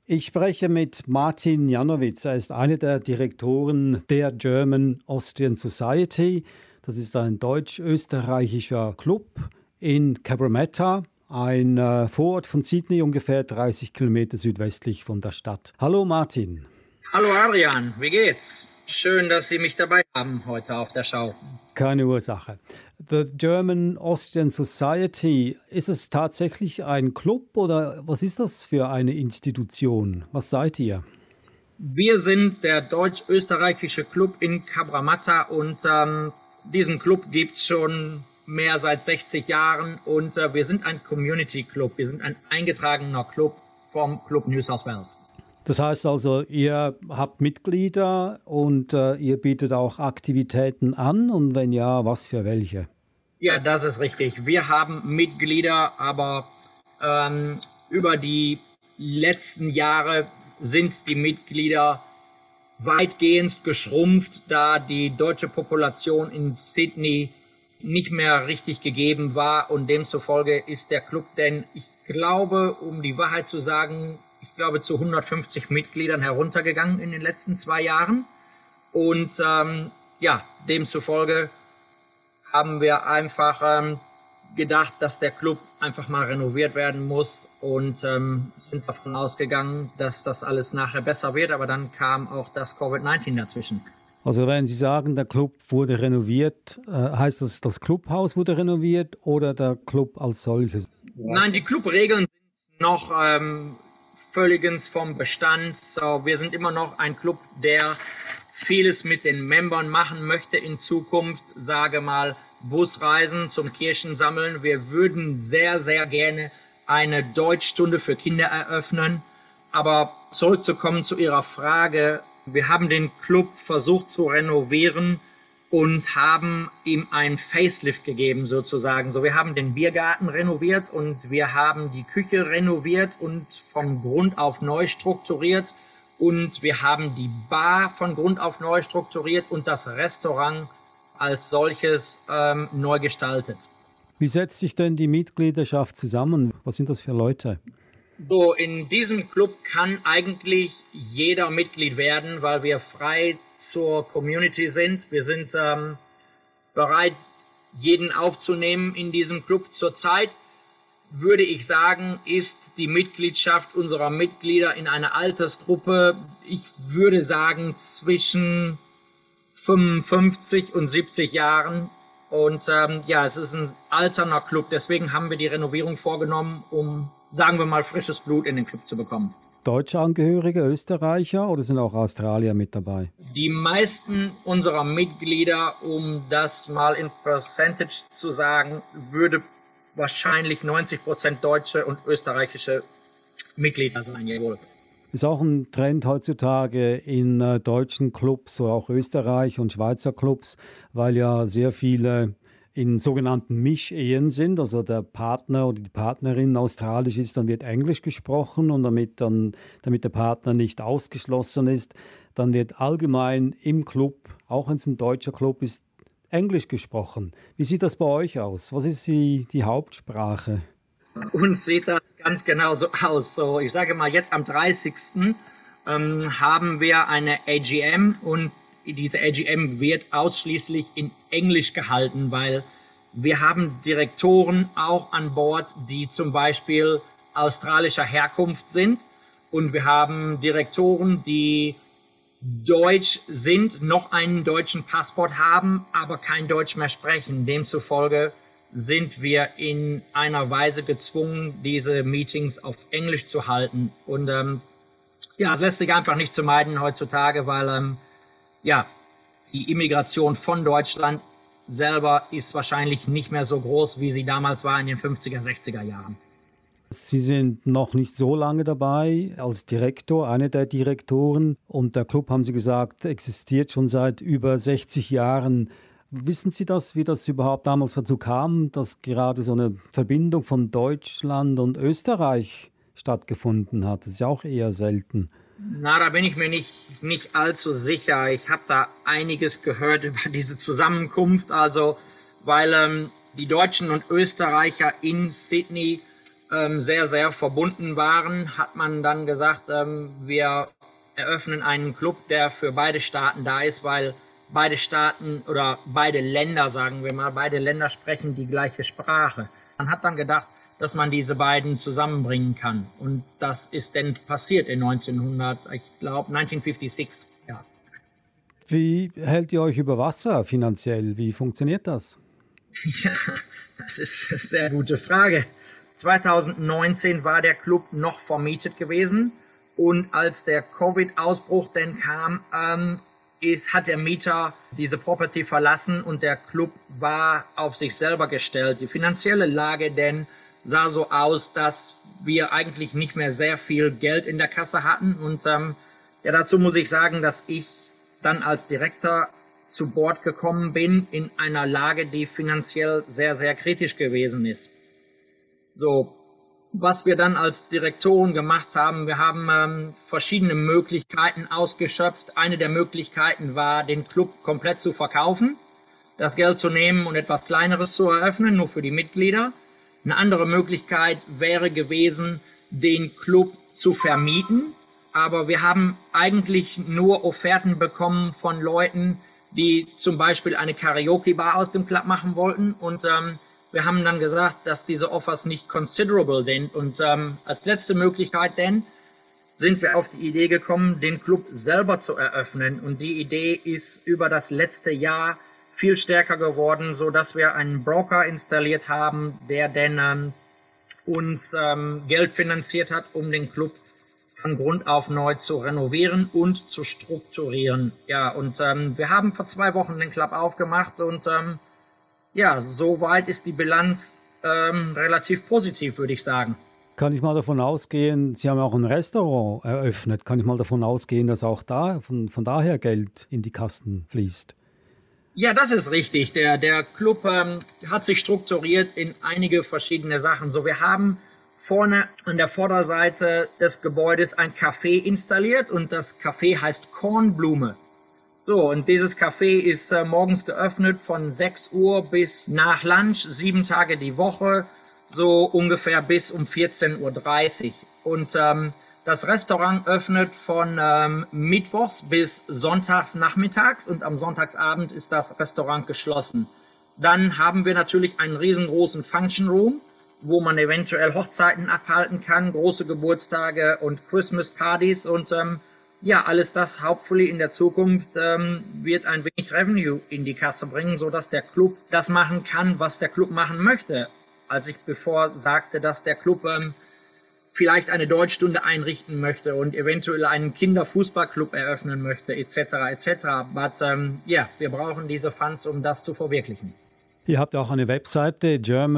Ich spreche mit Martin Janowitz. Er ist einer der Direktoren der German Austrian Society. Das ist ein deutsch-österreichischer Club in Cabramatta, ein Vorort von Sydney, ungefähr 30 Kilometer südwestlich von der Stadt. Hallo Martin. Hallo Adrian, wie geht's? Schön, dass Sie mich dabei haben heute auf der Schau. Keine Ursache. The German Austrian Society, ist es tatsächlich ein Club oder was ist das für eine Institution? Was seid ihr? Wir sind der deutsch-österreichische Club in Cabramatta und diesen Club gibt's schon mehr seit 60 Jahren und wir sind ein Community Club. Wir sind ein eingetragener Club vom Club New South Wales. Das heißt also, ihr habt Mitglieder und ihr bietet auch Aktivitäten an und wenn ja, was für welche? Ja, das ist richtig. Wir haben Mitglieder, aber über die letzten Jahre sind die Mitglieder weitgehend geschrumpft, da die deutsche Population in Sydney nicht mehr richtig gegeben war und demzufolge ist der Club denn, ich glaube, um die Wahrheit zu sagen, zu 150 Mitgliedern heruntergegangen in den letzten 2 Jahren. Und demzufolge haben wir einfach gedacht, dass der Club einfach mal renoviert werden muss und sind davon ausgegangen, dass das alles nachher besser wird. Aber dann kam auch das Covid-19 dazwischen. Also wenn Sie sagen, der Club wurde renoviert, heißt das Clubhaus wurde renoviert oder der Club als solches? Nein, die Clubregeln sind noch völligends vom Bestand. So, wir sind immer noch ein Club, der vieles mit den Membern machen möchte in Zukunft. Sage mal, Busreisen zum Kirchensammeln. Wir würden sehr, sehr gerne eine Deutschstunde für Kinder eröffnen. Aber zurückzukommen zu Ihrer Frage. Wir haben den Club versucht zu renovieren und haben ihm ein Facelift gegeben sozusagen. So, wir haben den Biergarten renoviert und wir haben die Küche renoviert und vom Grund auf neu strukturiert und wir haben die Bar von Grund auf neu strukturiert und das Restaurant als solches neu gestaltet. Wie setzt sich denn die Mitgliedschaft zusammen? Was sind das für Leute? So, in diesem Club kann eigentlich jeder Mitglied werden, weil wir frei zur Community sind. Wir sind bereit, jeden aufzunehmen in diesem Club. Zurzeit würde ich sagen, ist die Mitgliedschaft unserer Mitglieder in einer Altersgruppe, ich würde sagen, zwischen 55 und 70 Jahren. Und es ist ein alterner Club. Deswegen haben wir die Renovierung vorgenommen, um, sagen wir mal, frisches Blut in den Club zu bekommen. Deutsche Angehörige, Österreicher oder sind auch Australier mit dabei? Die meisten unserer Mitglieder, um das mal in Percentage zu sagen, würde wahrscheinlich 90% deutsche und österreichische Mitglieder sein, jawohl. Ist auch ein Trend heutzutage in deutschen Clubs oder auch Österreich und Schweizer Clubs, weil ja sehr viele in sogenannten Mischehen sind, also der Partner oder die Partnerin australisch ist, dann wird Englisch gesprochen und damit der Partner nicht ausgeschlossen ist, dann wird allgemein im Club, auch wenn es ein deutscher Club ist, Englisch gesprochen. Wie sieht das bei euch aus? Was ist die Hauptsprache? Uns sieht das ganz genau so aus. So, ich sage mal, jetzt am 30. haben wir eine AGM und diese AGM wird ausschließlich in Englisch gehalten, weil wir haben Direktoren auch an Bord, die zum Beispiel australischer Herkunft sind und wir haben Direktoren, die deutsch sind, noch einen deutschen Passport haben, aber kein Deutsch mehr sprechen. Demzufolge sind wir in einer Weise gezwungen, diese Meetings auf Englisch zu halten. Und es lässt sich einfach nicht vermeiden heutzutage, weil die Immigration von Deutschland selber ist wahrscheinlich nicht mehr so groß, wie sie damals war in den 50er, 60er Jahren. Sie sind noch nicht so lange dabei als Direktor, einer der Direktoren. Und der Club, haben Sie gesagt, existiert schon seit über 60 Jahren. Wissen Sie das, wie das überhaupt damals dazu kam, dass gerade so eine Verbindung von Deutschland und Österreich stattgefunden hat? Das ist ja auch eher selten. Na, da bin ich mir nicht allzu sicher. Ich habe da einiges gehört über diese Zusammenkunft. Also, weil die Deutschen und Österreicher in Sydney sehr, sehr verbunden waren, hat man dann gesagt, wir eröffnen einen Club, der für beide Staaten da ist, weil beide Staaten oder beide Länder, sagen wir mal, beide Länder sprechen die gleiche Sprache. Man hat dann gedacht, dass man diese beiden zusammenbringen kann. Und das ist dann passiert in 1956, ja. Wie hält ihr euch über Wasser finanziell? Wie funktioniert das? Ja, das ist eine sehr gute Frage. 2019 war der Club noch vermietet gewesen und als der Covid-Ausbruch dann kam, hat der Mieter diese Property verlassen und der Club war auf sich selber gestellt. Die finanzielle Lage denn sah so aus, dass wir eigentlich nicht mehr sehr viel Geld in der Kasse hatten und ja, dazu muss ich sagen, dass ich dann als Direktor zu Bord gekommen bin in einer Lage, die finanziell sehr, sehr kritisch gewesen ist. So, was wir dann als Direktoren gemacht haben, wir haben verschiedene Möglichkeiten ausgeschöpft. Eine der Möglichkeiten war, den Club komplett zu verkaufen, das Geld zu nehmen und etwas Kleineres zu eröffnen, nur für die Mitglieder. Eine andere Möglichkeit wäre gewesen, den Club zu vermieten. Aber wir haben eigentlich nur Offerten bekommen von Leuten, die zum Beispiel eine Karaoke-Bar aus dem Club machen wollten. Und wir haben dann gesagt, dass diese Offers nicht considerable sind. Und als letzte Möglichkeit denn sind wir auf die Idee gekommen, den Club selber zu eröffnen. Und die Idee ist über das letzte Jahr viel stärker geworden, so dass wir einen Broker installiert haben, der dann uns Geld finanziert hat, um den Club von Grund auf neu zu renovieren und zu strukturieren. Ja, und wir haben vor 2 Wochen den Club aufgemacht und ja, soweit ist die Bilanz relativ positiv, würde ich sagen. Kann ich mal davon ausgehen, Sie haben auch ein Restaurant eröffnet, kann ich mal davon ausgehen, dass auch da von daher Geld in die Kassen fließt? Ja, das ist richtig. Der Club hat sich strukturiert in einige verschiedene Sachen. So, wir haben vorne an der Vorderseite des Gebäudes ein Café installiert und das Café heißt Kornblume. So, und dieses Café ist morgens geöffnet von 6 Uhr bis nach Lunch, 7 Tage die Woche, so ungefähr bis um 14:30 Uhr. Und das Restaurant öffnet von Mittwochs bis Sonntags nachmittags und am Sonntagsabend ist das Restaurant geschlossen. Dann haben wir natürlich einen riesengroßen Function Room, wo man eventuell Hochzeiten abhalten kann, große Geburtstage und Christmas Partys und ja, alles das hopefully in der Zukunft wird ein wenig Revenue in die Kasse bringen, so dass der Club das machen kann, was der Club machen möchte. Als ich bevor sagte, dass der Club vielleicht eine Deutschstunde einrichten möchte und eventuell einen Kinderfußballclub eröffnen möchte, etc., etc. But ja, wir brauchen diese Funds, um das zu verwirklichen. Ihr habt auch eine Webseite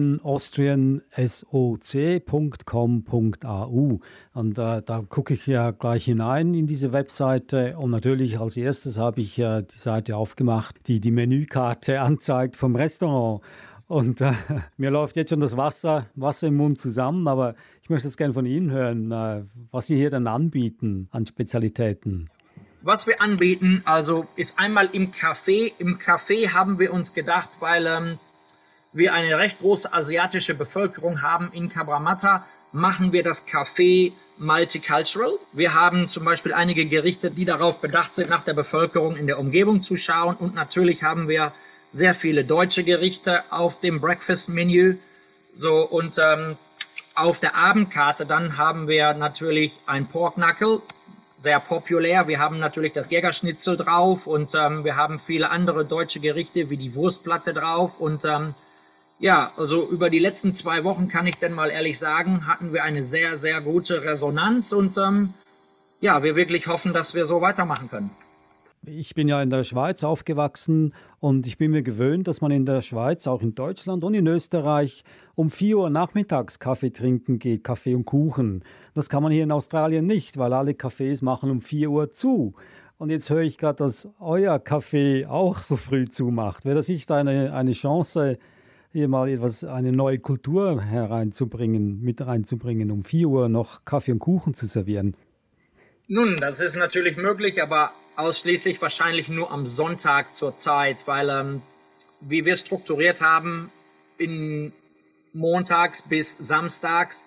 germanaustriansoc.com.au und da gucke ich ja gleich hinein in diese Webseite und natürlich als erstes habe ich die Seite aufgemacht, die die Menükarte anzeigt vom Restaurant und mir läuft jetzt schon das Wasser im Mund zusammen, aber ich möchte es gerne von Ihnen hören, was Sie hier dann anbieten an Spezialitäten. Was wir anbieten, also ist einmal im Café. Im Café haben wir uns gedacht, weil wir eine recht große asiatische Bevölkerung haben in Cabramatta, machen wir das Café multicultural. Wir haben zum Beispiel einige Gerichte, die darauf bedacht sind, nach der Bevölkerung in der Umgebung zu schauen. Und natürlich haben wir sehr viele deutsche Gerichte auf dem Breakfast-Menü. So, und auf der Abendkarte dann haben wir natürlich ein Pork Knuckle, sehr populär. Wir haben natürlich das Jägerschnitzel drauf und wir haben viele andere deutsche Gerichte wie die Wurstplatte drauf. Und ja, also über die letzten 2 Wochen kann ich denn mal ehrlich sagen, hatten wir eine sehr, sehr gute Resonanz und ja, wir wirklich hoffen, dass wir so weitermachen können. Ich bin ja in der Schweiz aufgewachsen und ich bin mir gewöhnt, dass man in der Schweiz, auch in Deutschland und in Österreich, um 4 Uhr nachmittags Kaffee trinken geht, Kaffee und Kuchen. Das kann man hier in Australien nicht, weil alle Cafés machen um 4 Uhr zu. Und jetzt höre ich gerade, dass euer Café auch so früh zumacht. Wäre das nicht eine Chance, hier mal eine neue Kultur mit reinzubringen, um 4 Uhr noch Kaffee und Kuchen zu servieren? Nun, das ist natürlich möglich, aber ausschließlich wahrscheinlich nur am Sonntag zur Zeit, weil wie wir strukturiert haben, in montags bis samstags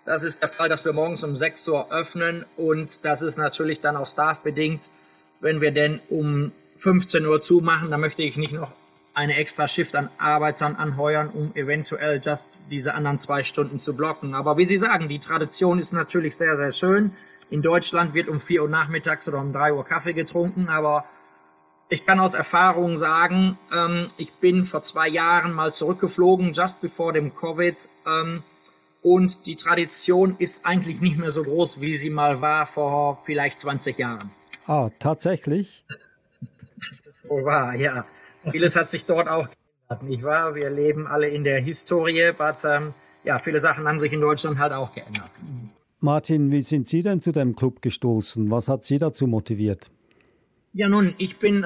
Das ist der Fall, dass wir morgens um 6 Uhr öffnen und das ist natürlich dann auch staffbedingt. Wenn wir denn um 15 Uhr zumachen, dann möchte ich nicht noch eine extra Shift an Arbeitern anheuern, um eventuell just diese anderen 2 Stunden zu blocken. Aber wie Sie sagen, die Tradition ist natürlich sehr, sehr schön. In Deutschland wird um 4 Uhr nachmittags oder um 3 Uhr Kaffee getrunken, aber ich kann aus Erfahrung sagen, ich bin vor 2 Jahren mal zurückgeflogen, just before dem Covid, und die Tradition ist eigentlich nicht mehr so groß, wie sie mal war vor vielleicht 20 Jahren. Ah, tatsächlich? Das ist wohl wahr, ja. Vieles hat sich dort auch geändert, nicht wahr? Wir leben alle in der Historie, aber ja, viele Sachen haben sich in Deutschland halt auch geändert. Martin, wie sind Sie denn zu dem Club gestoßen? Was hat Sie dazu motiviert? Ja, nun, ich bin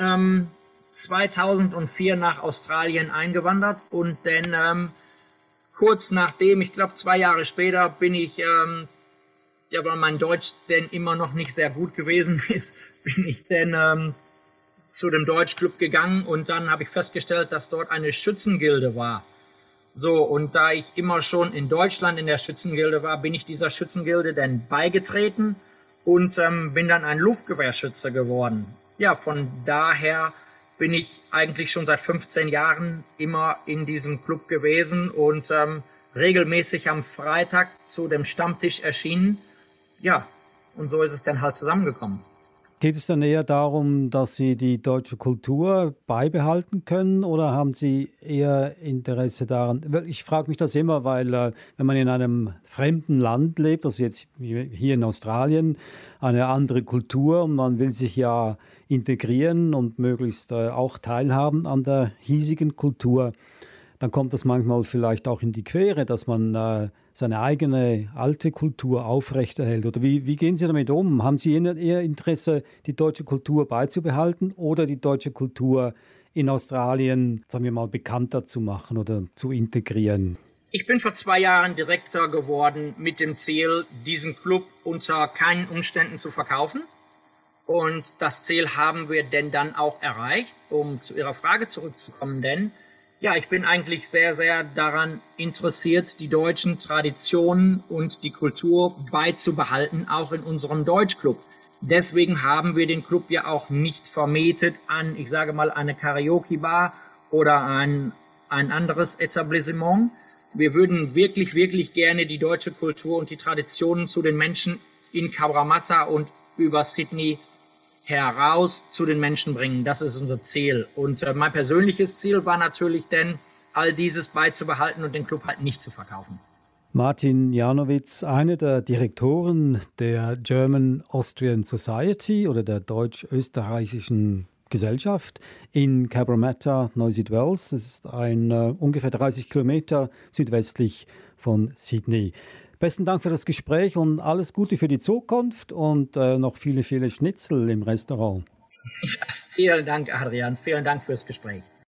2004 nach Australien eingewandert und dann kurz nachdem, ich glaube 2 Jahre später, bin ich, ja, weil mein Deutsch denn immer noch nicht sehr gut gewesen ist, bin ich dann zu dem Deutschclub gegangen und dann habe ich festgestellt, dass dort eine Schützengilde war. So, und da ich immer schon in Deutschland in der Schützengilde war, bin ich dieser Schützengilde dann beigetreten und bin dann ein Luftgewehrschütze geworden. Ja, von daher bin ich eigentlich schon seit 15 Jahren immer in diesem Club gewesen und regelmäßig am Freitag zu dem Stammtisch erschienen. Ja, und so ist es dann halt zusammengekommen. Geht es dann eher darum, dass Sie die deutsche Kultur beibehalten können oder haben Sie eher Interesse daran? Ich frage mich das immer, weil wenn man in einem fremden Land lebt, also jetzt hier in Australien, eine andere Kultur und man will sich ja integrieren und möglichst auch teilhaben an der hiesigen Kultur, dann kommt das manchmal vielleicht auch in die Quere, dass man seine eigene alte Kultur aufrechterhält. Oder wie gehen Sie damit um? Haben Sie eher Interesse, die deutsche Kultur beizubehalten oder die deutsche Kultur in Australien, sagen wir mal, bekannter zu machen oder zu integrieren? Ich bin vor 2 Jahren Direktor geworden mit dem Ziel, diesen Club unter keinen Umständen zu verkaufen. Und das Ziel haben wir denn dann auch erreicht, um zu Ihrer Frage zurückzukommen, denn ja, ich bin eigentlich sehr, sehr daran interessiert, die deutschen Traditionen und die Kultur beizubehalten, auch in unserem Deutschclub. Deswegen haben wir den Club ja auch nicht vermietet an, ich sage mal, eine Karaoke-Bar oder ein anderes Etablissement. Wir würden wirklich, wirklich gerne die deutsche Kultur und die Traditionen zu den Menschen in Cabramatta und über Sydney heraus zu den Menschen bringen. Das ist unser Ziel. Und mein persönliches Ziel war natürlich dann, all dieses beizubehalten und den Club halt nicht zu verkaufen. Martin Janowitz, einer der Direktoren der German Austrian Society oder der deutsch-österreichischen Gesellschaft in Cabramatta, Neusiedl-Wales. Das ist ungefähr 30 Kilometer südwestlich von Sydney. Besten Dank für das Gespräch und alles Gute für die Zukunft und noch viele, viele Schnitzel im Restaurant. Ja, vielen Dank, Adrian. Vielen Dank fürs Gespräch.